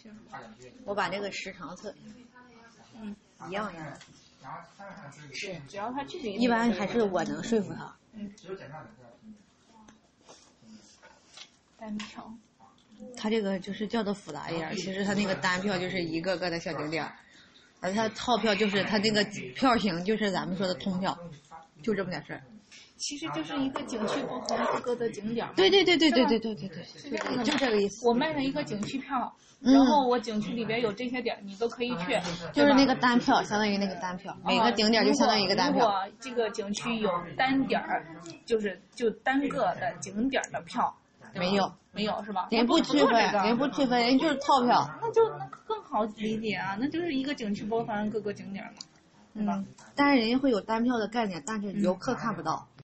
行， 我把那个时长测，一样呀。 是，只要他具体， 一般还是我能说服他。 单票。 他这个就是叫的复杂一点，其实他那个单票就是一个个的小景点，而他套票就是他那个票型就是咱们说的通票，就这么点事儿。 其实就是一个景区包含各个的景点。 对，就这个意思。 我卖了一个景区票，然后我景区里边有这些点，你都可以去。 就是那个单票，相当于那个单票，每个景点就相当于一个单票。 如果这个景区有单点儿，就单个的景点的票， 没有是吧？ 人不区分，人就是套票。 那更好理解啊，那就是一个景区包含各个景点嘛，对吧？ 但是人家会有单票的概念，但是游客看不到。